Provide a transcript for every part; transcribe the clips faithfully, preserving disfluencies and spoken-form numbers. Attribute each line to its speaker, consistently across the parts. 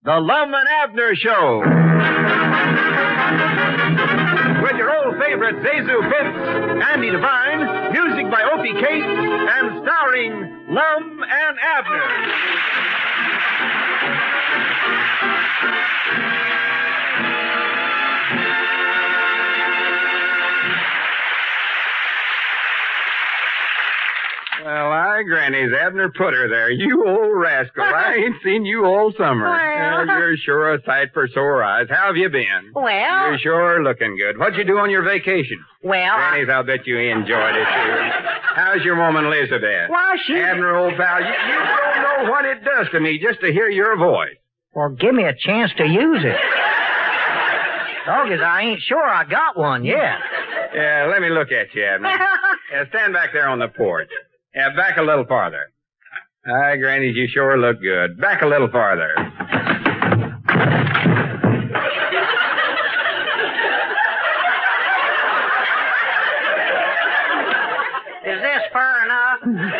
Speaker 1: The Lum and Abner Show. With your old favorite Zazu Pitts, Andy Devine, music by Opie Case, and starring Lum and Abner. Well, I, Granny's Abner put her there. You old rascal. I ain't seen you all summer.
Speaker 2: Well.
Speaker 1: Uh, you're sure a sight for sore eyes. How have you been?
Speaker 2: Well.
Speaker 1: You're sure looking good. What'd you do on your vacation?
Speaker 2: Well,
Speaker 1: Granny's, I'll bet you enjoyed it, too. How's your woman, Elizabeth?
Speaker 2: Well, she...
Speaker 1: Abner, old pal, you, you don't know what it does to me just to hear your voice.
Speaker 2: Well, give me a chance to use it. Doggies, I ain't sure I got one yet.
Speaker 1: Yeah, let me look at you, Abner. Yeah, stand back there on the porch. Yeah, back a little farther. Hi, Granny, you sure look good. Back a little farther.
Speaker 2: Is this far enough?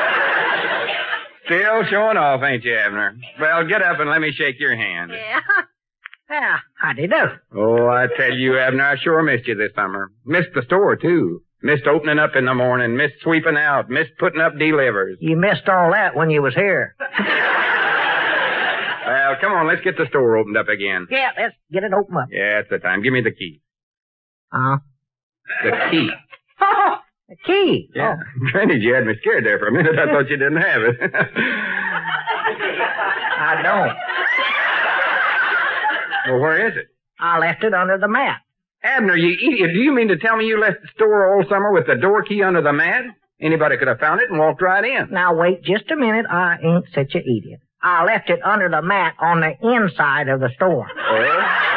Speaker 1: Still showing off, ain't you, Abner? Well, get up and let me shake your hand.
Speaker 2: Yeah. Yeah, howdy do.
Speaker 1: Oh, I tell you, Abner, I sure missed you this summer. Missed the store, too. Missed opening up in the morning, missed sweeping out, missed putting up delivers.
Speaker 2: You missed all that when you was here.
Speaker 1: Well, come on, let's get the store opened up again.
Speaker 2: Yeah, let's get it open up.
Speaker 1: Yeah, it's the time. Give me the key.
Speaker 2: Uh-huh.
Speaker 1: The key.
Speaker 2: Oh, the key.
Speaker 1: Yeah.
Speaker 2: Oh.
Speaker 1: Granny, you had me scared there for a minute. I thought you didn't have it.
Speaker 2: I don't.
Speaker 1: Well, where is it?
Speaker 2: I left it under the mat.
Speaker 1: Abner, you idiot. Do you mean to tell me you left the store all summer with the door key under the mat? Anybody could have found it and walked right in.
Speaker 2: Now, wait just a minute. I ain't such an idiot. I left it under the mat on the inside of the store.
Speaker 1: Oh?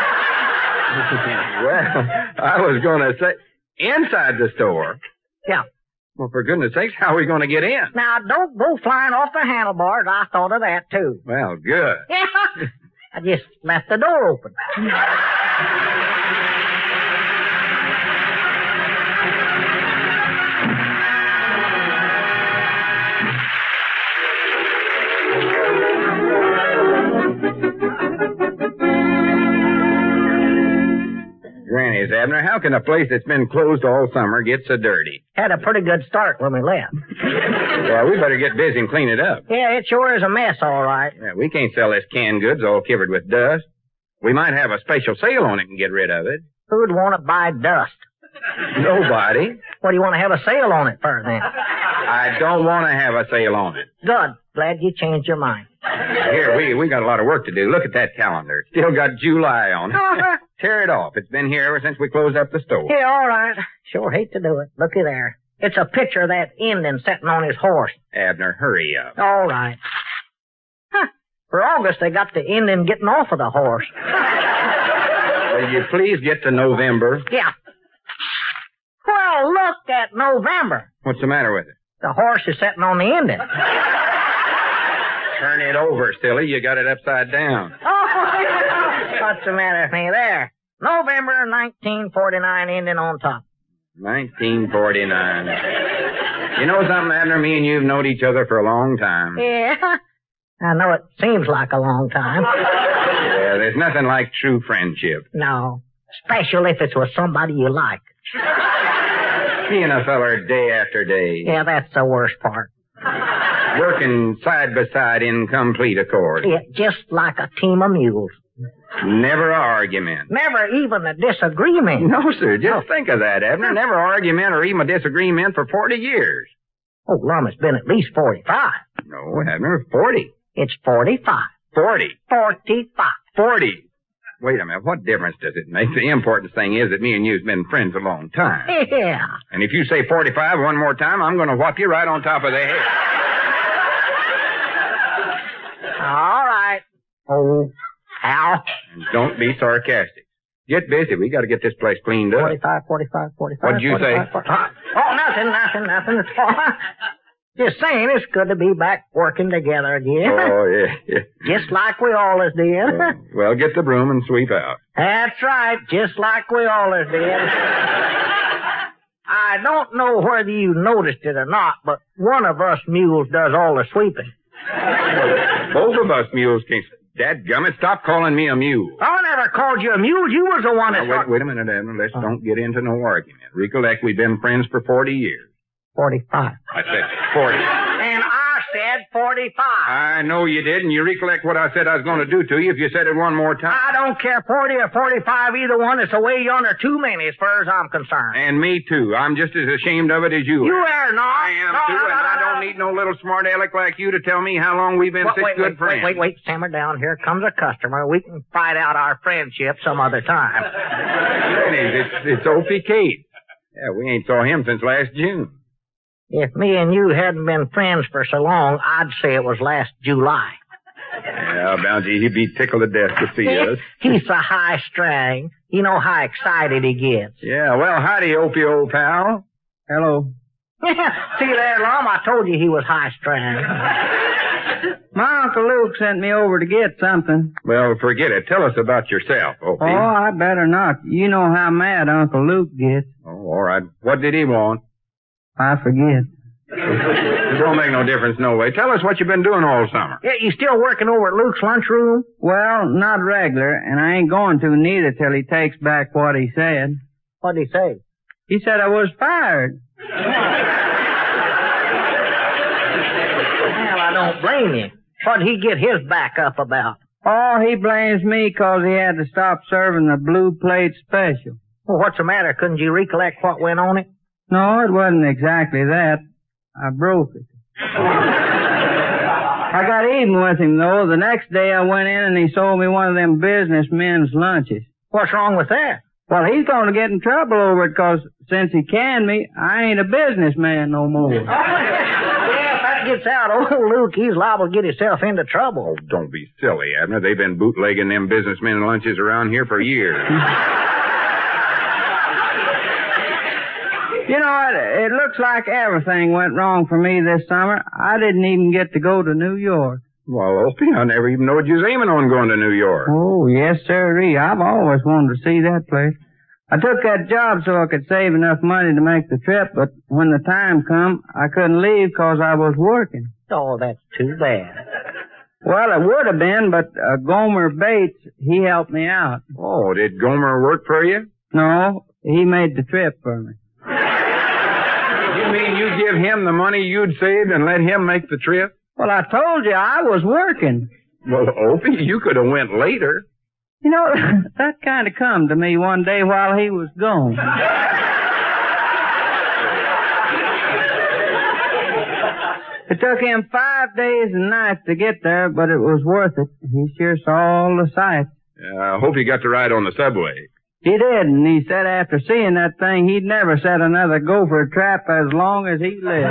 Speaker 1: Well, I was going to say, inside the store?
Speaker 2: Yeah.
Speaker 1: Well, for goodness sakes, how are we going to get in?
Speaker 2: Now, don't go flying off the handlebars. I thought of that, too.
Speaker 1: Well, good.
Speaker 2: Yeah. I just left the door open.
Speaker 1: Granny's, Abner, how can a place that's been closed all summer get so dirty?
Speaker 2: Had a pretty good start when we left.
Speaker 1: Well, we better get busy and clean it up.
Speaker 2: Yeah, it sure is a mess, all right.
Speaker 1: Yeah, we can't sell this canned goods all covered with dust. We might have a special sale on it and get rid of it.
Speaker 2: Who'd want to buy dust?
Speaker 1: Nobody.
Speaker 2: What do you want to have a sale on it for, then?
Speaker 1: I don't want to have a sale on it.
Speaker 2: Good. Glad you changed your mind.
Speaker 1: Here, we we got a lot of work to do. Look at that calendar. It's still got July on it.
Speaker 2: Uh-huh.
Speaker 1: Tear it off. It's been here ever since we closed up the store.
Speaker 2: Yeah, all right. Sure hate to do it. Looky there. It's a picture of that Indian sitting on his horse.
Speaker 1: Abner, hurry up.
Speaker 2: All right. Huh. For August, they got the Indian getting off of the horse.
Speaker 1: Will you please get to November?
Speaker 2: Yeah. Well, look at November.
Speaker 1: What's the matter with it?
Speaker 2: The horse is sitting on the Indian.
Speaker 1: Turn it over, silly. You got it upside down.
Speaker 2: Oh, what's the matter with me there? November nineteen forty-nine, Indian on top.
Speaker 1: nineteen forty-nine. You know something, Abner? Me and you've known each other for a long time.
Speaker 2: Yeah. I know it seems like a long time.
Speaker 1: Yeah, there's nothing like true friendship.
Speaker 2: No. Especially if it's with somebody you like.
Speaker 1: Seeing a feller day after day.
Speaker 2: Yeah, that's the worst part.
Speaker 1: Working side by side in complete accord.
Speaker 2: Yeah, just like a team of mules.
Speaker 1: Never a argument.
Speaker 2: Never even a disagreement.
Speaker 1: No, sir. Just think of that, Abner. Never argument or even a disagreement for forty years.
Speaker 2: Oh, Lum, it's been at least forty-five.
Speaker 1: No, Abner, forty.
Speaker 2: It's forty-five.
Speaker 1: Forty.
Speaker 2: Forty-five.
Speaker 1: Forty. Wait a minute. What difference does it make? The important thing is that me and you've been friends a long time.
Speaker 2: Yeah.
Speaker 1: And if you say forty-five one more time, I'm going to whop you right on top of the head.
Speaker 2: All right. Oh, Al.
Speaker 1: And don't be sarcastic. Get busy. We got to get this place cleaned up.
Speaker 2: forty-five, forty-five, forty-five.
Speaker 1: What'd you say?
Speaker 2: forty-five. Oh, nothing, nothing, nothing at all. Just saying, it's good to be back working together again.
Speaker 1: Oh, yeah, yeah.
Speaker 2: Just like we always did.
Speaker 1: Uh, well, get the broom and sweep out.
Speaker 2: That's right, just like we always did. I don't know whether you noticed it or not, but one of us mules does all the sweeping.
Speaker 1: Both of us mules can Dadgummit, stop calling me a mule.
Speaker 2: I never called you a mule. You was the one that...
Speaker 1: Now, wait, wait a minute, Abner. Let's don't get into no argument. Recollect, we've been friends for forty years.
Speaker 2: forty-five.
Speaker 1: I said forty.
Speaker 2: And I said forty-five.
Speaker 1: I know you did, and you recollect what I said I was going to do to you if you said it one more time.
Speaker 2: I don't care forty or forty-five, either one. It's away yonder too many as far as I'm concerned.
Speaker 1: And me, too. I'm just as ashamed of it as you are.
Speaker 2: You are not.
Speaker 1: I am,
Speaker 2: no,
Speaker 1: too,
Speaker 2: no, no,
Speaker 1: and
Speaker 2: no,
Speaker 1: I
Speaker 2: no.
Speaker 1: don't need no little smart aleck like you to tell me how long we've been
Speaker 2: Wait,
Speaker 1: such
Speaker 2: wait,
Speaker 1: good
Speaker 2: wait,
Speaker 1: friends.
Speaker 2: Wait, wait, wait. Simmer down. Here comes a customer. We can fight out our friendship some other time.
Speaker 1: It's, it's Opie Kate. Yeah, we ain't saw him since last June.
Speaker 2: If me and you hadn't been friends for so long, I'd say it was last July.
Speaker 1: Yeah, Bounty, he'd be tickled to death to see us.
Speaker 2: He's so high strung. You know how excited he gets.
Speaker 1: Yeah, well, howdy, Opie, old pal.
Speaker 3: Hello.
Speaker 2: See there, Lum, I told you he was high strung.
Speaker 3: My Uncle Luke sent me over to get something.
Speaker 1: Well, forget it. Tell us about yourself, Opie.
Speaker 3: Oh, I better not. You know how mad Uncle Luke gets.
Speaker 1: Oh, all right. What did he want?
Speaker 3: I forget.
Speaker 1: It don't make no difference no way. Tell us what you've been doing all summer.
Speaker 2: Yeah, you still working over at Luke's lunchroom?
Speaker 3: Well, not regular, and I ain't going to neither till he takes back what he said.
Speaker 2: What'd he say?
Speaker 3: He said I was fired.
Speaker 2: Well, I don't blame you. What'd he get his back up about?
Speaker 3: Oh, he blames me 'cause he had to stop serving the blue plate special.
Speaker 2: Well, what's the matter? Couldn't you recollect what went on it?
Speaker 3: No, it wasn't exactly that. I broke it. I got even with him, though. The next day I went in and he sold me one of them businessmen's lunches.
Speaker 2: What's wrong with that?
Speaker 3: Well, he's going to get in trouble over it 'cause since he canned me, I ain't a businessman no more.
Speaker 2: Yeah, if that gets out, old Luke, he's liable to get himself into trouble.
Speaker 1: Oh, don't be silly, Abner. They've been bootlegging them businessmen lunches around here for years.
Speaker 3: You know what? It looks like everything went wrong for me this summer. I didn't even get to go to New York.
Speaker 1: Well, Opie, I never even knowed you was aiming on going to New York.
Speaker 3: Oh, yes, sirree. I've always wanted to see that place. I took that job so I could save enough money to make the trip, but when the time come, I couldn't leave 'cause I was working.
Speaker 2: Oh, that's too bad.
Speaker 3: Well, it would have been, but uh, Gomer Bates, he helped me out.
Speaker 1: Oh, did Gomer work for you?
Speaker 3: No, he made the trip for me.
Speaker 1: You mean you give him the money you'd saved and let him make the trip?
Speaker 3: Well, I told you I was working.
Speaker 1: Well, Opie, you could have went later.
Speaker 3: You know, that kind of come to me one day while he was gone. It took him five days and nights to get there, but it was worth it. He sure saw all the sights.
Speaker 1: Yeah, I hope he got to ride on the subway.
Speaker 3: He did, and he said after seeing that thing, he'd never set another gopher trap as long as he lived.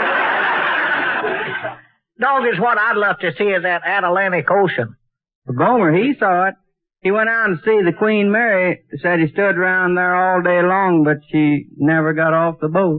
Speaker 2: Dog, is what I'd love to see is that Atlantic Ocean.
Speaker 3: Gomer, he saw it. He went out to see the Queen Mary, said he stood around there all day long, but she never got off the boat.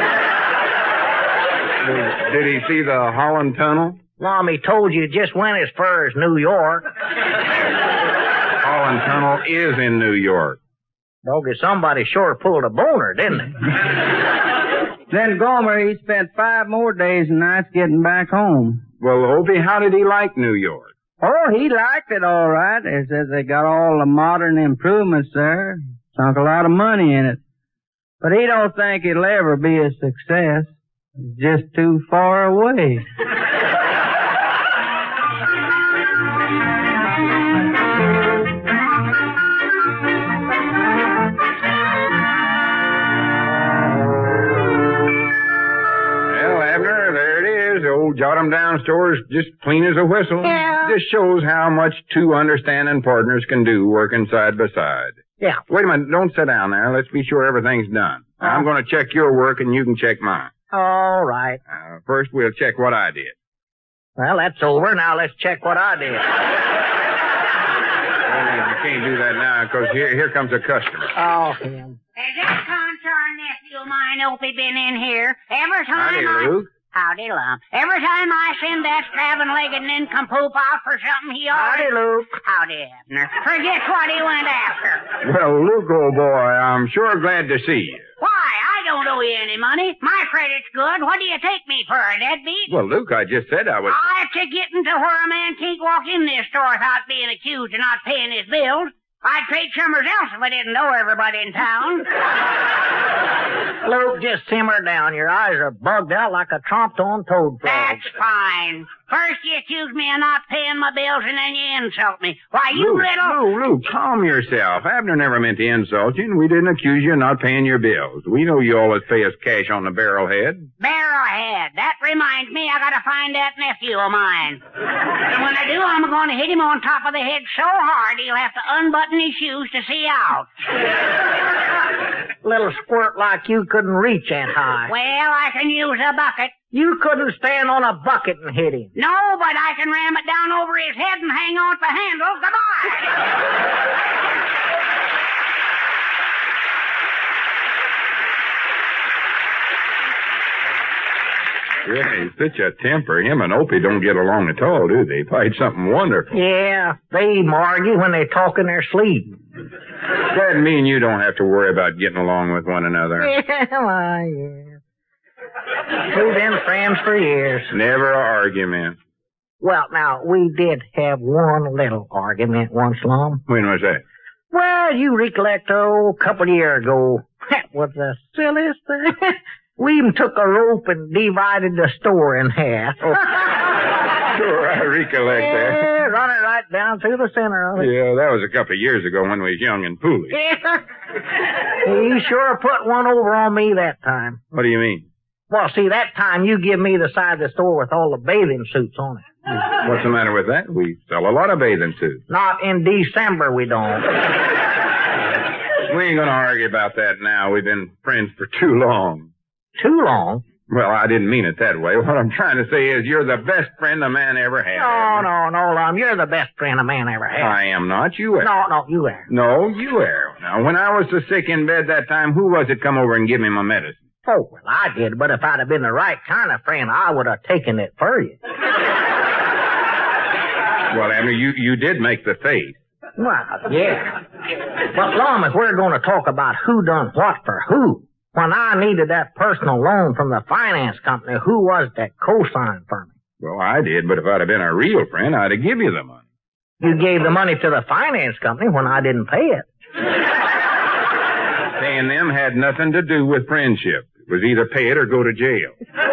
Speaker 1: Did, did he see the Holland Tunnel?
Speaker 2: Lom, he told you just went as far as New York.
Speaker 1: Holland Tunnel is in New York.
Speaker 2: Doggy, somebody sure pulled a boner, didn't they?
Speaker 3: Then Gomer, he spent five more days and nights getting back home.
Speaker 1: Well, Opie, how did he like New York?
Speaker 3: Oh, he liked it all right. He says they got all the modern improvements there. Sunk a lot of money in it. But he don't think it'll ever be a success. It's just too far away.
Speaker 1: Old jot-em-down store's just clean as a whistle.
Speaker 2: Yeah.
Speaker 1: This shows how much two understanding partners can do working side by side.
Speaker 2: Yeah.
Speaker 1: Wait a minute. Don't sit down there. Let's be sure everything's done.
Speaker 2: Uh,
Speaker 1: I'm going to check your work and you can check mine.
Speaker 2: All right.
Speaker 1: Uh, first, we'll check what I did.
Speaker 2: Well, that's over. Now let's check what I did.
Speaker 1: Well, you can't do that now because here, here comes a customer.
Speaker 2: Oh, him.
Speaker 4: Has that concerned nephew of mine, Opie, been in here? Every time
Speaker 1: Howdy,
Speaker 4: I...
Speaker 1: Luke.
Speaker 4: Howdy, Lump. Every time I send that scrabbing-legged nincompoop out for something he
Speaker 2: Howdy,
Speaker 4: already...
Speaker 2: Luke.
Speaker 4: Howdy, Abner. Forget what he went after.
Speaker 1: Well, Luke, old boy, I'm sure glad to see you.
Speaker 4: Why? I don't owe you any money. My credit's good. What do you take me for, a deadbeat?
Speaker 1: Well, Luke, I just said I was...
Speaker 4: I've to get into where a man can't walk in this store without being accused of not paying his bills. I'd trade somewhere else if I didn't know everybody in town.
Speaker 2: Luke, just simmer down. Your eyes are bugged out like a tromped-on toad frog.
Speaker 4: That's fine. First you accuse me of not paying my bills, and then you insult me. Why, you
Speaker 1: Luke,
Speaker 4: little...
Speaker 1: Luke, Luke, calm yourself. Abner never meant to insult you, and we didn't accuse you of not paying your bills. We know you always pay us cash on the barrelhead.
Speaker 4: Barrelhead. That reminds me, I gotta find that nephew of mine. And when I do, I'm going to hit him on top of the head so hard he'll have to unbutton his shoes to see out.
Speaker 2: Little squirt like you couldn't reach that high.
Speaker 4: Well, I can use a bucket.
Speaker 2: You couldn't stand on a bucket and hit him.
Speaker 4: No, but I can ram it down over his head and hang on to the handle. Goodbye.
Speaker 1: Yeah, he's such a temper. Him and Opie don't get along at all, do they? Fight something wonderful.
Speaker 2: Yeah, they argue when they talk in their sleep.
Speaker 1: That mean you don't have to worry about getting along with one another.
Speaker 2: Yeah, well, yeah. We've been friends for years.
Speaker 1: Never a argument.
Speaker 2: Well, now, we did have one little argument once, Lum.
Speaker 1: When was that?
Speaker 2: Well, you recollect, oh, a couple of years ago. That was the silliest thing. We even took a rope and divided the store in half.
Speaker 1: Oh, sure, I recollect
Speaker 2: yeah,
Speaker 1: that.
Speaker 2: Yeah, run it right down through the center of it.
Speaker 1: Yeah, that was a couple of years ago when we was young and foolish.
Speaker 2: Yeah. You sure put one over on me that time.
Speaker 1: What do you mean?
Speaker 2: Well, see, that time you give me the side of the store with all the bathing suits on it.
Speaker 1: What's the matter with that? We sell a lot of bathing suits.
Speaker 2: Not in December, we don't.
Speaker 1: We ain't gonna argue about that now. We've been friends for too long.
Speaker 2: Too long?
Speaker 1: Well, I didn't mean it that way. What I'm trying to say is you're the best friend a man ever had.
Speaker 2: No, no, no, Lum. You're the best friend a man ever had.
Speaker 1: I am not. You are.
Speaker 2: No, no, you are.
Speaker 1: No, you are. Now, when I was so sick in bed that time, who was it come over and give me my medicine?
Speaker 2: Oh, well, I did, but if I'd have been the right kind of friend, I would have taken it for you.
Speaker 1: Well, Abner, you, you did make the face.
Speaker 2: Well, yeah. But, Lum, if we're going to talk about who done what for who, when I needed that personal loan from the finance company, who was that co-signed for me?
Speaker 1: Well, I did, but if I'd have been a real friend, I'd have given you the money.
Speaker 2: You gave the money to the finance company when I didn't pay it.
Speaker 1: Paying them had nothing to do with friendship. It was either pay it or go to jail.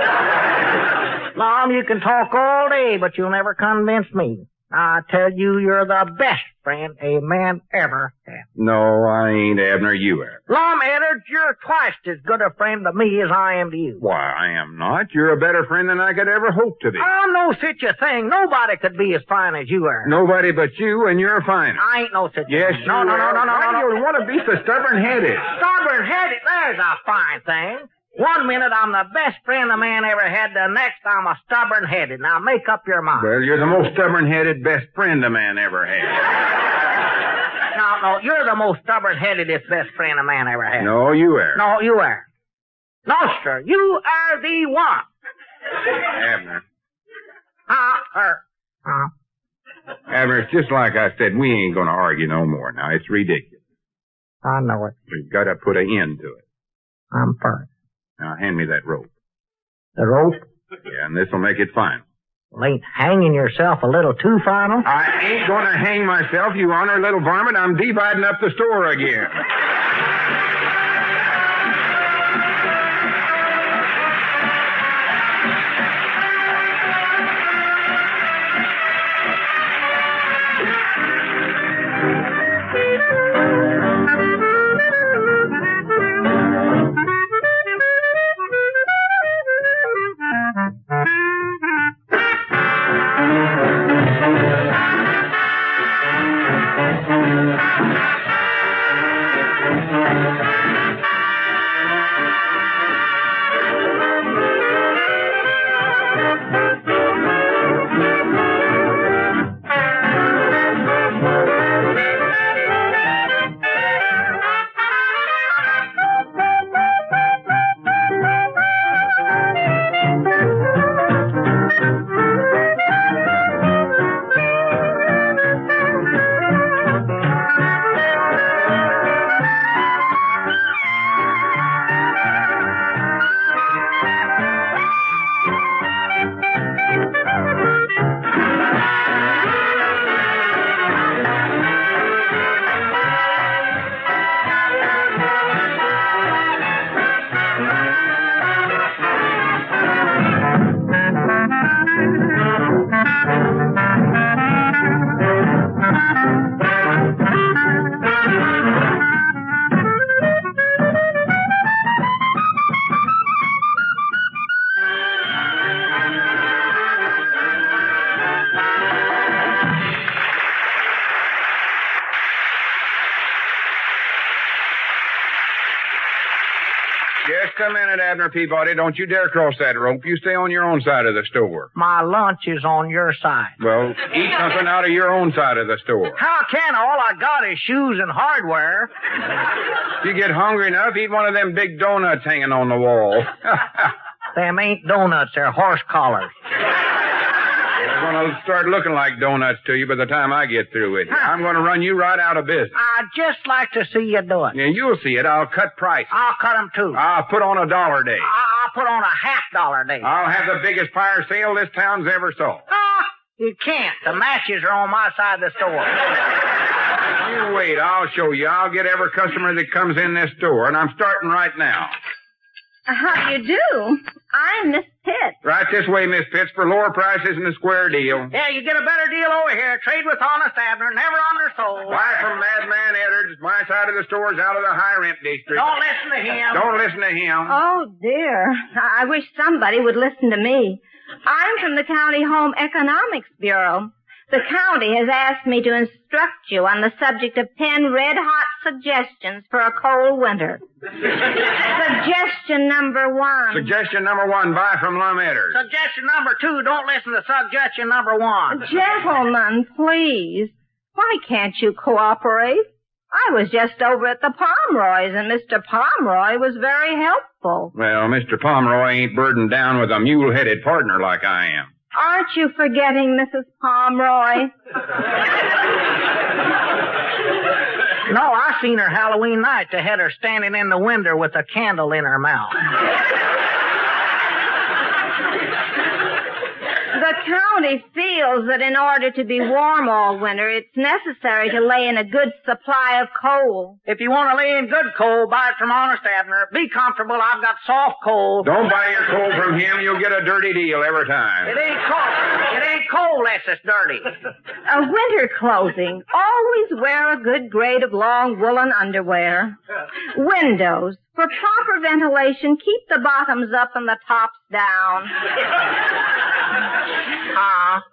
Speaker 2: Lum, you can talk all day, but you'll never convince me. I tell you, you're the best friend a man ever had.
Speaker 1: No, I ain't, Abner. You are.
Speaker 2: Lum, Eddard, you're twice as good a friend to me as I am to you.
Speaker 1: Why, I am not. You're a better friend than I could ever hope to be.
Speaker 2: I'm no such a thing. Nobody could be as fine as you are.
Speaker 1: Nobody but you, and you're fine.
Speaker 2: I ain't no such
Speaker 1: yes,
Speaker 2: a thing.
Speaker 1: you
Speaker 2: No, no, no, no, no,
Speaker 1: Why
Speaker 2: no, no.
Speaker 1: do you want to be so stubborn-headed?
Speaker 2: Stubborn-headed? There's a fine thing. One minute I'm the best friend a man ever had, the next I'm a stubborn-headed. Now make up your mind.
Speaker 1: Well, you're the most stubborn-headed best friend a man ever had.
Speaker 2: No, no, you're the most stubborn-headedest best friend a man ever had.
Speaker 1: No, you are.
Speaker 2: No, you are. No, sir, you are the one.
Speaker 1: Abner.
Speaker 2: Huh? Her. Huh?
Speaker 1: Abner, it's just like I said, we ain't gonna argue no more now. It's ridiculous.
Speaker 2: I know it.
Speaker 1: We've got to put an end to it.
Speaker 2: I'm firm.
Speaker 1: Now, hand me that rope.
Speaker 2: The rope?
Speaker 1: Yeah, and this'll make it final.
Speaker 2: Well, ain't hanging yourself a little too final?
Speaker 1: I ain't gonna hang myself, you honor little varmint. I'm dividing up the store again. just a minute, Abner Peabody. Don't you dare cross that rope. You stay on your own side of the store.
Speaker 2: My lunch is on your side.
Speaker 1: Well, eat something out of your own side of the store.
Speaker 2: How can? All I got is shoes and hardware.
Speaker 1: If you get hungry enough, eat one of them big donuts hanging on the wall.
Speaker 2: Them ain't donuts, they're horse collars.
Speaker 1: They're going to start looking like donuts to you by the time I get through with you. I'm going to run you right out of business.
Speaker 2: I'd just like to see you do it.
Speaker 1: Yeah, you'll see it. I'll cut prices.
Speaker 2: I'll cut 'em too.
Speaker 1: I'll put on a dollar day.
Speaker 2: I'll put on a half dollar day.
Speaker 1: I'll have the biggest fire sale this town's ever saw.
Speaker 2: Ah, you can't. The matches are on my side of the store.
Speaker 1: You wait. I'll show you. I'll get every customer that comes in this store, and I'm starting right now.
Speaker 5: How do you do? I'm Miss Pitts.
Speaker 1: Right this way, Miss Pitts, for lower prices and a square deal.
Speaker 2: Yeah, you get a better deal over here. Trade with honest Abner, never undersold.
Speaker 1: Why, from Madman Edwards, my side of the store's out of the high rent district.
Speaker 2: Don't listen to him.
Speaker 1: Don't listen to him.
Speaker 5: Oh, dear. I I wish somebody would listen to me. I'm from the County Home Economics Bureau. The county has asked me to instruct you on the subject of ten red-hot suggestions for a cold winter. Suggestion number one.
Speaker 1: Suggestion number one, buy from Lum Edwards.
Speaker 2: Suggestion number two, don't listen to suggestion number one.
Speaker 5: Gentlemen, please. Why can't you cooperate? I was just over at the Pomeroys, and Mister Pomeroy was very helpful.
Speaker 1: Well, Mister Pomeroy ain't burdened down with a mule-headed partner like I am.
Speaker 5: Aren't you forgetting Missus Pomeroy?
Speaker 2: No, I seen her Halloween night. They had her standing in the window with a candle in her mouth.
Speaker 5: The county feels that in order to be warm all winter, it's necessary to lay in a good supply of coal.
Speaker 2: If you want to lay in good coal, buy it from Honest Abner. Be comfortable. I've got soft coal.
Speaker 1: Don't buy your coal from him. You'll get a dirty deal every time.
Speaker 2: It ain't coal. It ain't coal unless it's dirty.
Speaker 5: A winter clothing. Always wear a good grade of long woolen underwear. Windows. For proper ventilation, keep the bottoms up and the tops down.
Speaker 2: Ah.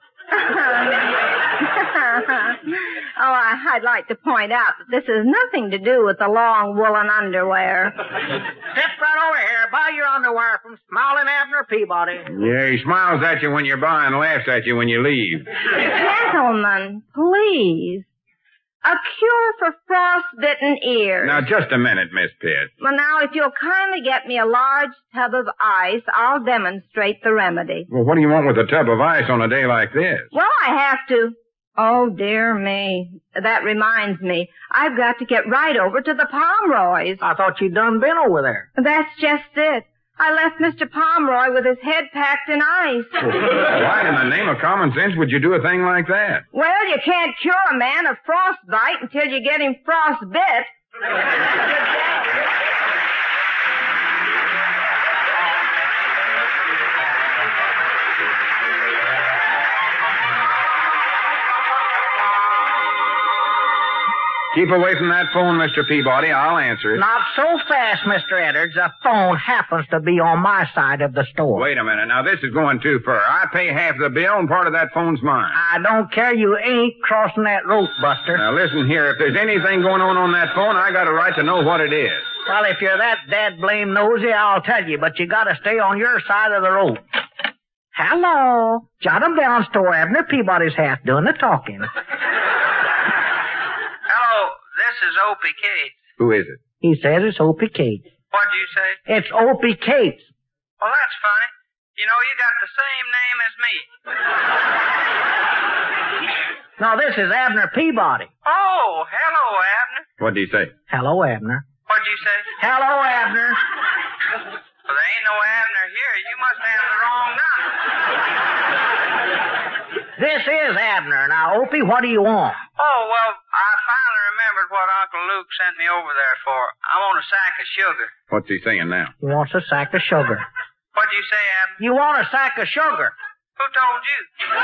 Speaker 5: Oh, I, I'd like to point out that this has nothing to do with the long woolen underwear.
Speaker 2: Step right over here. Buy your underwear from Smiling Abner Peabody.
Speaker 1: Yeah, he smiles at you when you're buying, laughs at you when you leave.
Speaker 5: Gentlemen, please. A cure for frostbitten ears.
Speaker 1: Now, just a minute, Miss Pitt.
Speaker 5: Well, now, if you'll kindly get me a large tub of ice, I'll demonstrate the remedy.
Speaker 1: Well, what do you want with a tub of ice on a day like this?
Speaker 5: Well, I have to. Oh, dear me. That reminds me. I've got to get right over to the Pomeroys.
Speaker 2: I thought you'd done been over there.
Speaker 5: That's just it. I left Mister Pomeroy with his head packed in ice.
Speaker 1: Why in the name of common sense would you do a thing like that?
Speaker 5: Well, you can't cure a man of frostbite until you get him frostbit.
Speaker 1: Keep away from that phone, Mister Peabody. I'll answer it.
Speaker 2: Not so fast, Mister Edwards. The phone happens to be on my side of the store.
Speaker 1: Wait a minute. Now, this is going too far. I pay half the bill, and part of that phone's mine.
Speaker 2: I don't care. You ain't crossing that rope, Buster.
Speaker 1: Now, listen here. If there's anything going on on that phone, I got a right to know what it is.
Speaker 2: Well, if you're that dad blame nosy, I'll tell you, but you gotta stay on your side of the rope. Hello. Jot 'em down, Store Abner Peabody's half doing the talking.
Speaker 6: Hello, this is Opie Cates.
Speaker 1: Who is it?
Speaker 2: He says it's Opie Cates.
Speaker 6: What'd you say?
Speaker 2: It's Opie Cates.
Speaker 6: Well, that's funny. You know, you got the same name as me.
Speaker 2: No, this is Abner Peabody.
Speaker 6: Oh, hello, Abner.
Speaker 1: What'd he say?
Speaker 2: Hello, Abner.
Speaker 6: What'd you say?
Speaker 2: Hello, Abner.
Speaker 6: Well, there ain't no Abner here. You must have the wrong number.
Speaker 2: This is Abner. Now, Opie, what do you want?
Speaker 6: Oh, well, I finally remembered what Uncle Luke sent me over there for. I want a sack of sugar.
Speaker 1: What's he saying now?
Speaker 2: He wants a sack of sugar.
Speaker 6: What'd you say, Abner?
Speaker 2: You want a sack of sugar?
Speaker 6: Who told you?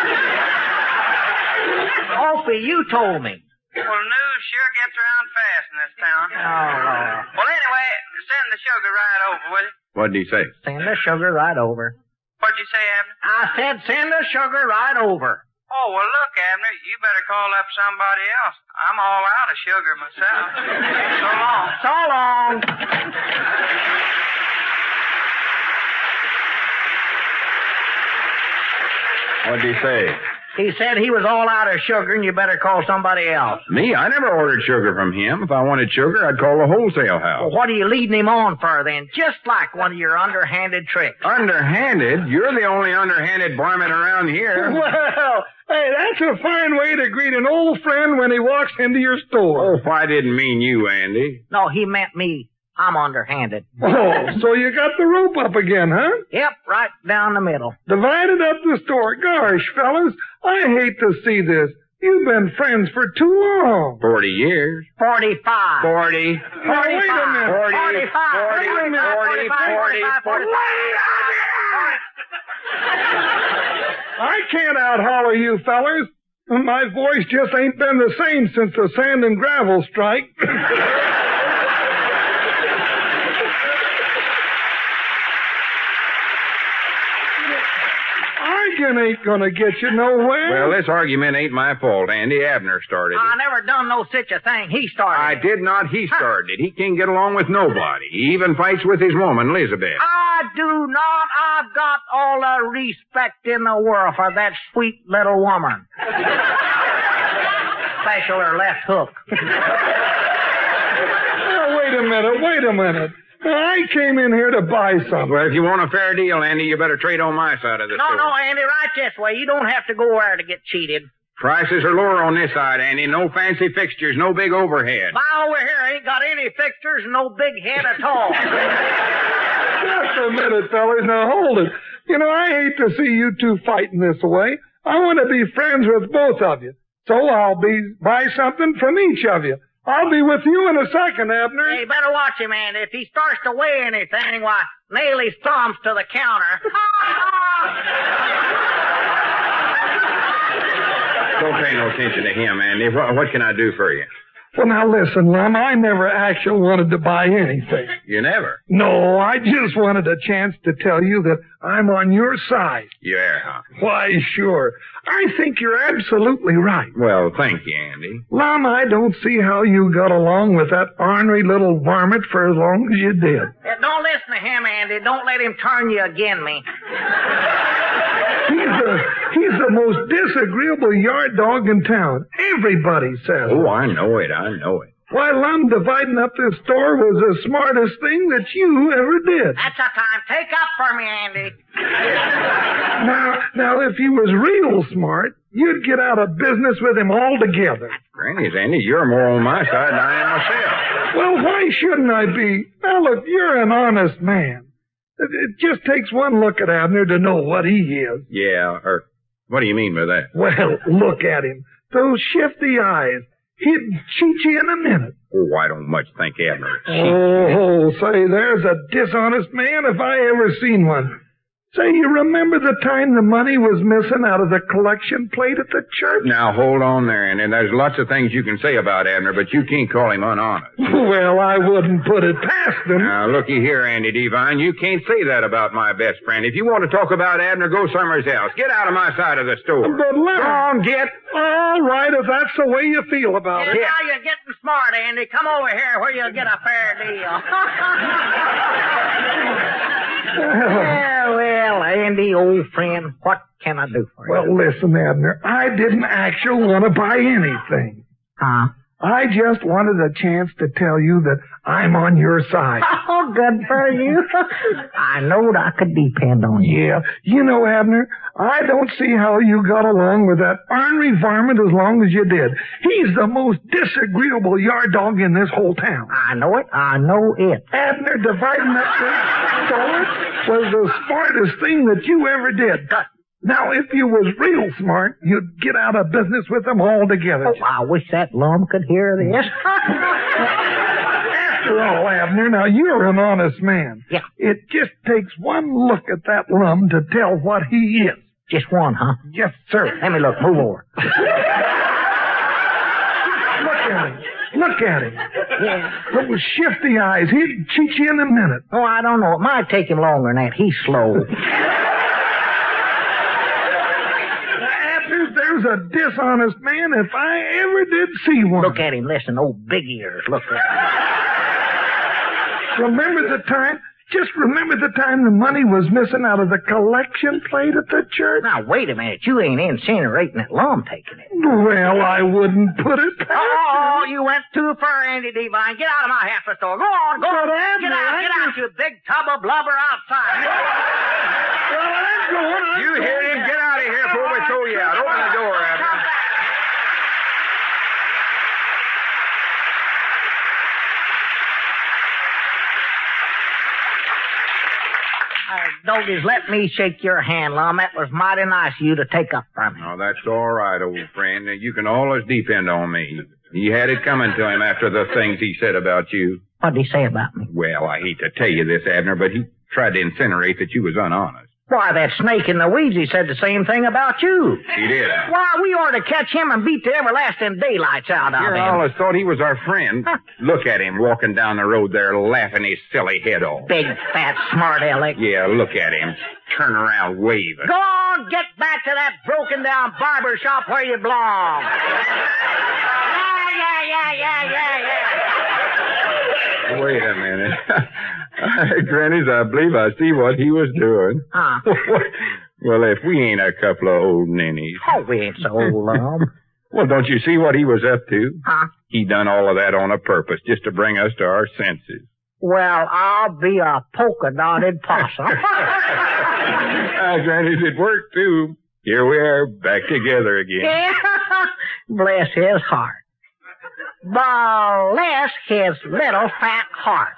Speaker 2: Opie, you told me.
Speaker 6: Well, news sure gets around fast in this town.
Speaker 2: Oh, Lord.
Speaker 6: Well, anyway, send the sugar right over, will you?
Speaker 1: What'd he say?
Speaker 2: Send the sugar right over.
Speaker 6: What'd you say, Abner?
Speaker 2: I said send the sugar right over.
Speaker 6: Oh, well, look, Abner, you better call up somebody else. I'm all out of sugar myself. So long.
Speaker 2: So long.
Speaker 1: What'd he say?
Speaker 2: He said he was all out of sugar and you better call somebody else.
Speaker 1: Me? I never ordered sugar from him. If I wanted sugar, I'd call the wholesale house.
Speaker 2: Well, what are you leading him on for then? Just like one of your underhanded tricks.
Speaker 1: Underhanded? You're the only underhanded varmint around here.
Speaker 7: Well, hey, that's a fine way to greet an old friend when he walks into your store.
Speaker 1: Oh, I didn't mean you, Andy.
Speaker 2: No, he meant me. I'm underhanded.
Speaker 7: Oh, so you got the rope up again, huh?
Speaker 2: Yep, right down the middle.
Speaker 7: Divided up the store. Gosh, fellas, I hate to see this. You've been friends for too long.
Speaker 1: Forty years.
Speaker 2: Forty-five.
Speaker 1: Forty.
Speaker 7: Now, wait a minute.
Speaker 1: Forty.
Speaker 2: Forty-five.
Speaker 1: Forty.
Speaker 2: Wait a minute.
Speaker 1: Forty. Forty. Forty.
Speaker 7: I can't out-holler you fellers. My voice just ain't been the same since the sand and gravel strike. Arguing ain't gonna get you nowhere.
Speaker 1: Well, this argument ain't my fault. Andy Abner started it.
Speaker 2: I never done no such a thing. He started
Speaker 1: I
Speaker 2: it.
Speaker 1: did not. He started it. He can't get along with nobody. He even fights with his woman, Elizabeth.
Speaker 2: I do not. I've got all the respect in the world for that sweet little woman. Special her left hook.
Speaker 7: Oh, wait a minute, wait a minute. I came in here to buy something.
Speaker 1: Well, if you want a fair deal, Andy, you better trade on my side of the
Speaker 2: No,
Speaker 1: store.
Speaker 2: no, Andy, right this way. You don't have to go there to get cheated.
Speaker 1: Prices are lower on this side, Andy. No fancy fixtures, no big overhead.
Speaker 2: My over here ain't got any fixtures and no big head at all.
Speaker 7: Just a minute, fellas. Now, hold it. You know, I hate to see you two fighting this way. I want to be friends with both of you. So I'll be buy something from each of you. I'll be with you in a second, Abner.
Speaker 2: Hey, you better watch him, Andy. If he starts to weigh anything, why, nail his thumbs to the counter.
Speaker 1: Don't pay no attention to him, Andy. What, what can I do for you?
Speaker 7: Well, now listen, Lum, I never actually wanted to buy anything.
Speaker 1: You never?
Speaker 7: No, I just wanted a chance to tell you that I'm on your side.
Speaker 1: Yeah, huh?
Speaker 7: Why, sure. I think you're absolutely right.
Speaker 1: Well, thank you, Andy.
Speaker 7: Lum, I don't see how you got along with that ornery little varmint for as long as you did.
Speaker 2: Yeah, don't listen to him, Andy. Don't let him turn you again me.
Speaker 7: He's the, he's the most disagreeable yard dog in town. Everybody says.
Speaker 1: Oh, I know it. I know it.
Speaker 7: Why, Lum, dividing up this store was the smartest thing that you ever did.
Speaker 2: That's a time. Take up for me, Andy.
Speaker 7: Now, now, if he was real smart, you'd get out of business with him altogether.
Speaker 1: Granny's, Andy, you're more on my side than I am myself.
Speaker 7: Well, why shouldn't I be? Now, look, you're an honest man. It, it just takes one look at Abner to know what he is.
Speaker 1: Yeah, or what do you mean by that?
Speaker 7: Well, look at him. Those shifty eyes. He'd cheat you in a minute.
Speaker 1: Oh, I don't much think Abner is cheap.
Speaker 7: Oh, say, there's a dishonest man if I ever seen one. Say, you remember the time the money was missing out of the collection plate at the church?
Speaker 1: Now, hold on there, Andy. There's lots of things you can say about Abner, but you can't call him unhonest.
Speaker 7: Well, I wouldn't put it past him.
Speaker 1: Now, looky here, Andy Devine. You can't say that about my best friend. If you want to talk about Abner, go somewhere else. Get out of my side of the store.
Speaker 7: But let
Speaker 1: Go on, get.
Speaker 7: All right, if that's the way you feel about
Speaker 2: Yeah,
Speaker 7: it.
Speaker 2: now you're getting smart, Andy. Come over here where you'll get a fair deal. Well, well, Andy, old friend, what can I do for you?
Speaker 7: Well, listen, Abner, I didn't actually want to buy anything.
Speaker 2: Huh?
Speaker 7: I just wanted a chance to tell you that I'm on your side.
Speaker 2: Oh, good for you. I knowed I could depend on you.
Speaker 7: Yeah, you know, Abner, I don't see how you got along with that ornery varmint as long as you did. He's the most disagreeable yard dog in this whole town.
Speaker 2: I know it. I know it.
Speaker 7: Abner, dividing up this store was the smartest thing that you ever did. Now, if you was real smart, you'd get out of business with them altogether.
Speaker 2: Oh, I wish that Lum could hear this.
Speaker 7: After all, Abner, now you're an honest man.
Speaker 2: Yeah.
Speaker 7: It just takes one look at that Lum to tell what he is.
Speaker 2: Just one, huh?
Speaker 7: Yes, sir.
Speaker 2: Let me look. Move over.
Speaker 7: Look at him. Look at him.
Speaker 2: Yeah.
Speaker 7: Those shifty eyes. He'd cheat you in a minute.
Speaker 2: Oh, I don't know. It might take him longer than that. He's slow.
Speaker 7: There's a dishonest man if I ever did see one.
Speaker 2: Look at him. Listen, old big ears. Look at him.
Speaker 7: Remember the time Just remember the time the money was missing out of the collection plate at the church?
Speaker 2: Now, wait a minute. You ain't incinerating that lump taking it.
Speaker 7: Well, I wouldn't put it past
Speaker 2: Oh, you went too far, Andy Devine. Get out of my half store. Go on, go on.
Speaker 7: But,
Speaker 2: Get
Speaker 7: Abner,
Speaker 2: out,
Speaker 7: I
Speaker 2: get out,
Speaker 7: just-
Speaker 2: you big tub of blubber outside.
Speaker 7: Well, I'm going. I'm
Speaker 1: You hear him? Get out of here before we throw you out. Open the door, Abner.
Speaker 2: Uh, Dogies, let me shake your hand, Lum. That was mighty nice of you to take up from me.
Speaker 1: Oh, that's all right, old friend. You can always depend on me. He had it coming to him after the things he said about you.
Speaker 2: What'd he say about me?
Speaker 1: Well, I hate to tell you this, Abner, but he tried to insinuate that you was unhonest.
Speaker 2: Why, that snake in the weeds, he said the same thing about you.
Speaker 1: He did.
Speaker 2: Why, we ought to catch him and beat the everlasting daylights out of
Speaker 1: You
Speaker 2: him.
Speaker 1: always thought he was our friend.
Speaker 2: Huh.
Speaker 1: Look at him walking down the road there laughing his silly head off.
Speaker 2: Big, fat, smart aleck.
Speaker 1: Yeah, look at him. Turn around waving.
Speaker 2: Go on, get back to that broken-down barber shop where you belong. yeah, yeah, yeah, yeah, yeah.
Speaker 1: Wait a minute. Grannies, I believe I see what he was doing.
Speaker 2: Huh?
Speaker 1: Well, if we ain't a couple of old ninnies.
Speaker 2: Oh, we ain't so old, Lum.
Speaker 1: Well, don't you see what he was up to?
Speaker 2: Huh?
Speaker 1: He done all of that on a purpose, just to bring us to our senses.
Speaker 2: Well, I'll be a polka-dotted possum.
Speaker 1: Ah, Grannies, it worked, too. Here we are, back together again.
Speaker 2: Yeah. Bless his heart. Bless his little fat heart.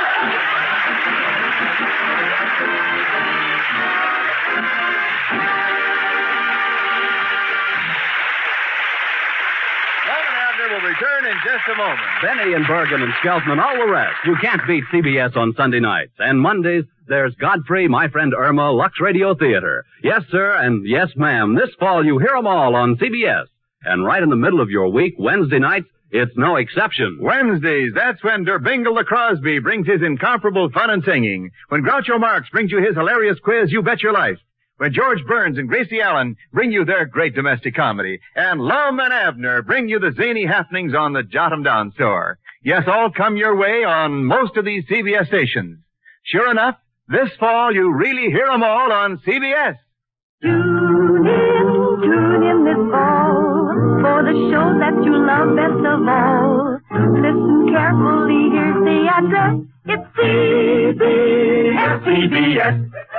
Speaker 8: Will return in just a moment. Benny and Bergen and Skeltman, all the rest. You can't beat C B S on Sunday nights. And Mondays, there's Godfrey, My Friend Irma, Lux Radio Theater. Yes, sir, and yes, ma'am. This fall, you hear 'em all on C B S. And right in the middle of your week, Wednesday nights, it's no exception.
Speaker 9: Wednesdays, that's when Derbingle the Crosby brings his incomparable fun and singing. When Groucho Marx brings you his hilarious quiz, You Bet Your Life. When George Burns and Gracie Allen bring you their great domestic comedy. And Lum and Abner bring you the zany happenings on the Jot 'em Down store. Yes, all come your way on most of these C B S stations. Sure enough, this fall you really hear 'em all on C B S.
Speaker 10: Tune in, tune in this fall for the show that you love best of all. Listen carefully, here's the address. It's C B S. C B S.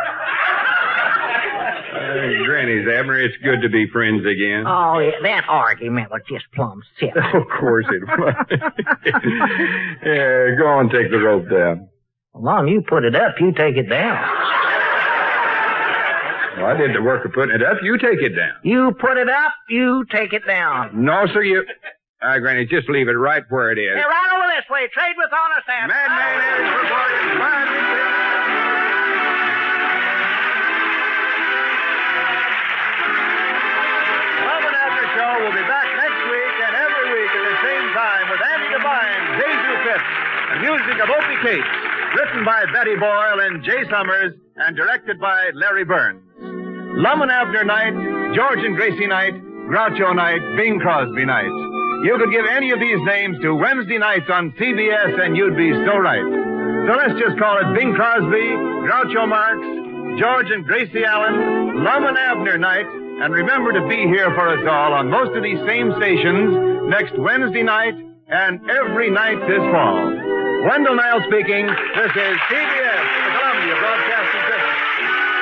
Speaker 1: Uh, Grannies, Abner, it's good to be friends again.
Speaker 2: Oh, yeah, that argument was just plumb silly.
Speaker 1: Of course it was. Yeah, go on, take the rope down.
Speaker 2: Lum, you put it up, you take it down.
Speaker 1: Well, I did the work of putting it up. You take it down.
Speaker 2: You put it up, you take it down.
Speaker 1: No, sir, you... All right, Granny, just leave it right where it is.
Speaker 2: Hey, right over this way. Trade with honest Abner.
Speaker 1: Madman Eddie's reporting. Fine,
Speaker 9: Love and Abner Show will be back next week and every week at the same time with Andy Devine, Jesu Phipps, and music of Opie Cates, written by Betty Boyle and Jay Summers, and directed by Larry Burns. Lum and Abner Night, George and Gracie Night, Groucho Night, Bing Crosby Night. You could give any of these names to Wednesday nights on C B S and you'd be so right. So let's just call it Bing Crosby, Groucho Marx, George and Gracie Allen, Lum and Abner Night, and remember to be here for us all on most of these same stations next Wednesday night and every night this fall. Wendell Niles speaking. This is C B S, the Columbia Broadcasting System.